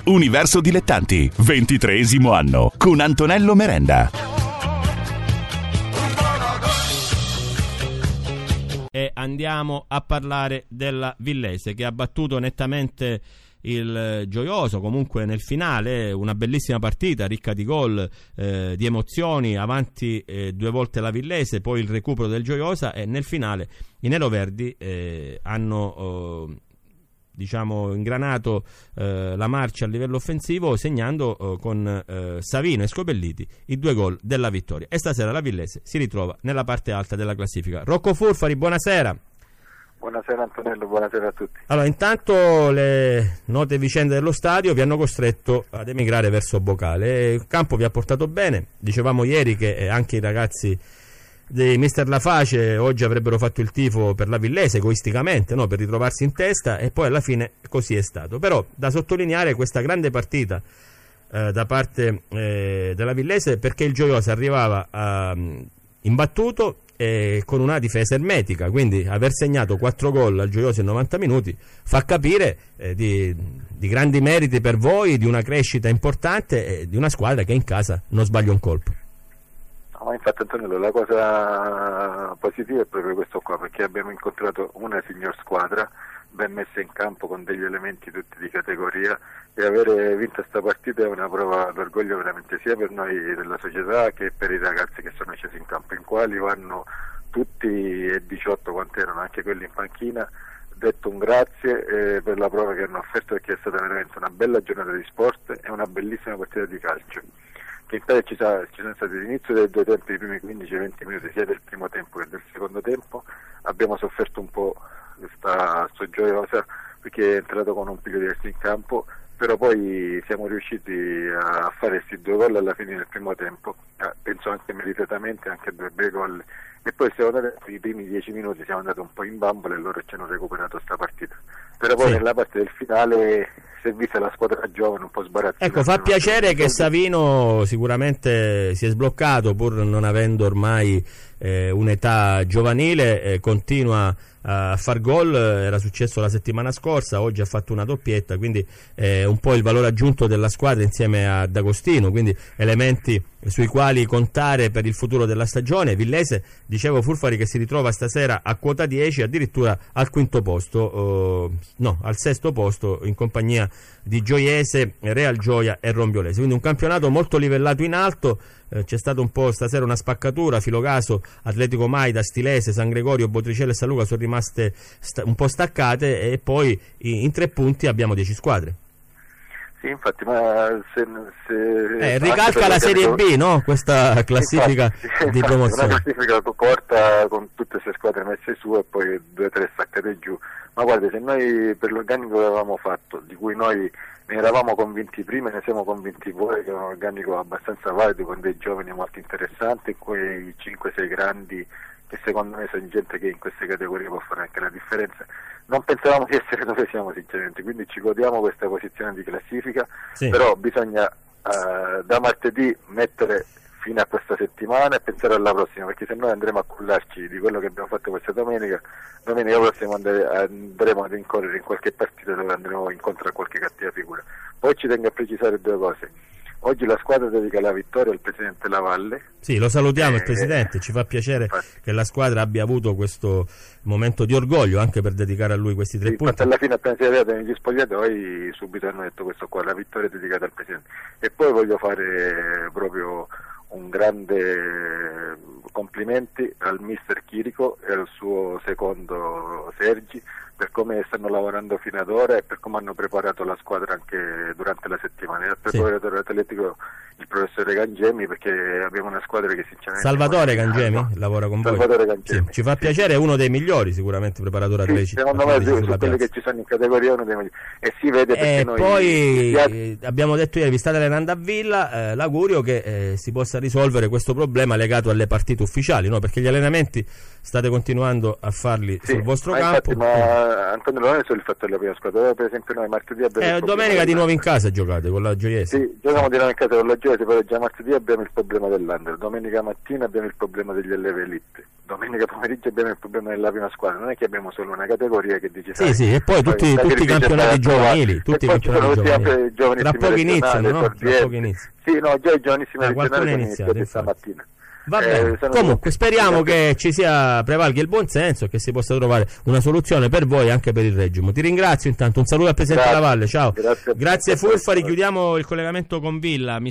Universo Dilettanti, 23° anno, con Antonello Merenda. E andiamo a parlare della Villese, che ha battuto nettamente il Gioiosa. Comunque nel finale una bellissima partita ricca di gol, di emozioni, avanti 2 volte la Villese, poi il recupero del Gioiosa, e nel finale i neroverdi hanno ingranato la marcia a livello offensivo, segnando con Savino e Scopelliti i 2 gol della vittoria, e stasera la Villese si ritrova nella parte alta della classifica. Rocco Furfari, buonasera. Buonasera Antonello, buonasera a tutti. Allora, intanto le note vicende dello stadio vi hanno costretto ad emigrare verso Bocale. Il campo vi ha portato bene, dicevamo ieri che anche i ragazzi di Mister Laface oggi avrebbero fatto il tifo per la Villese egoisticamente, no? Per ritrovarsi in testa, e poi alla fine così è stato. Però da sottolineare questa grande partita da parte della Villese, perché il Gioiosa arrivava imbattuto con una difesa ermetica, quindi aver segnato 4 gol al Gioiosa in 90 minuti fa capire di grandi meriti per voi, di una crescita importante, di una squadra che in casa non sbaglia un colpo. No, infatti Antonello, la cosa positiva è proprio questo qua, perché abbiamo incontrato una signor squadra ben messa in campo, con degli elementi tutti di categoria, e avere vinto questa partita è una prova d'orgoglio veramente sia per noi della società che per i ragazzi che sono scesi in campo, in quali vanno tutti e 18 quanti erano, anche quelli in panchina, detto un grazie per la prova che hanno offerto, perché è stata veramente una bella giornata di sport e una bellissima partita di calcio, che in Italia ci sono stati all'inizio dei 2 tempi, i primi 15-20 minuti sia del primo tempo che del secondo tempo. Abbiamo sofferto un po' sto Gioiosa, perché è entrato con un piglio diverso in campo, però poi siamo riusciti a fare questi 2 gol alla fine del primo tempo, penso anche meritatamente, anche 2 bei gol, e poi i primi 10 minuti siamo andati un po' in bambola e loro ci hanno recuperato sta partita, però poi nella parte del finale si è vista la squadra giovane un po' sbarazzata. Ecco, fa piacere che Savino sicuramente si è sbloccato, pur non avendo ormai un'età giovanile, continua a far gol. Era successo la settimana scorsa, oggi ha fatto una doppietta, quindi un po' il valore aggiunto della squadra insieme a D'Agostino, quindi elementi sui quali contare per il futuro della stagione. Villese, dicevo Furfari, che si ritrova stasera a quota 10, addirittura al 5° posto, al 6° posto, in compagnia di Gioiese, Real Gioia e Rombiolese, quindi un campionato molto livellato in alto. C'è stato un po' stasera una spaccatura, Filocaso, Atletico Maida, Stilese, San Gregorio, Botricella e San Luca sono rimaste un po' staccate, e poi in 3 punti abbiamo 10 squadre. Sì, infatti, ma se ricalca la Serie B, no? Questa classifica di promozione. Una classifica porta con tutte queste squadre messe su e poi 2 o 3 staccate giù. Ma guarda, se noi per l'organico che avevamo fatto, di cui noi ne eravamo convinti prima e ne siamo convinti poi, che è un organico abbastanza valido, con dei giovani molto interessanti, quei 5-6 grandi che secondo me sono gente che in queste categorie può fare anche la differenza. Non pensavamo di essere dove siamo sinceramente, quindi ci godiamo questa posizione di classifica, però bisogna da martedì mettere fine a questa settimana e pensare alla prossima, perché se noi andremo a cullarci di quello che abbiamo fatto questa domenica prossima andremo ad incorrere in qualche partita dove andremo incontro a qualche cattiva figura. Poi ci tengo a precisare 2 cose. Oggi la squadra dedica la vittoria al presidente Lavalle. Sì, lo salutiamo il presidente, ci fa piacere che la squadra abbia avuto questo momento di orgoglio anche per dedicare a lui questi 3 punti. Alla fine, appena si è arrivato negli spogliatoi, subito hanno detto questo qua, la vittoria è dedicata al presidente. E poi voglio fare proprio un grande complimenti al mister Chirico e al suo secondo Sergi per come stanno lavorando fino ad ora e per come hanno preparato la squadra anche durante la settimana. Il preparatore atletico, il professore Gangemi, perché abbiamo una squadra che sinceramente... Salvatore Gangemi lavora con voi. Gangemi. Ci fa piacere, è uno dei migliori sicuramente preparatori atletici. Secondo me su quelli che ci sono in categoria uno dei migliori. E si vede perché noi... Poi abbiamo detto ieri, vi state allenando a Villa, l'augurio che si possa risolvere questo problema legato alle partite ufficiali, no? Perché gli allenamenti state continuando a farli sul vostro campo. Infatti, Antonio non è solo il fatto della prima squadra, per esempio noi martedì abbiamo domenica di nuovo in casa giocate con la Gioiese. Sì, giochiamo di nuovo in casa con la Gioiese, poi già martedì abbiamo il problema dell'Under, domenica mattina abbiamo il problema degli Alleve Elite, domenica pomeriggio abbiamo il problema della prima squadra. Non è che abbiamo solo una categoria che dice sì, e poi tutti i campionati giovanili, tutti i campionati giovanili. Tra poco iniziano, no? Sì, no, già i giovanissimi regionali sono iniziati stamattina. Va bene, comunque speriamo che ci prevalga il buon senso e che si possa trovare una soluzione per voi e anche per il Reggio. Ti ringrazio intanto, un saluto al Presidente della Valle, ciao. Grazie Fulfari, chiudiamo il collegamento con Villa.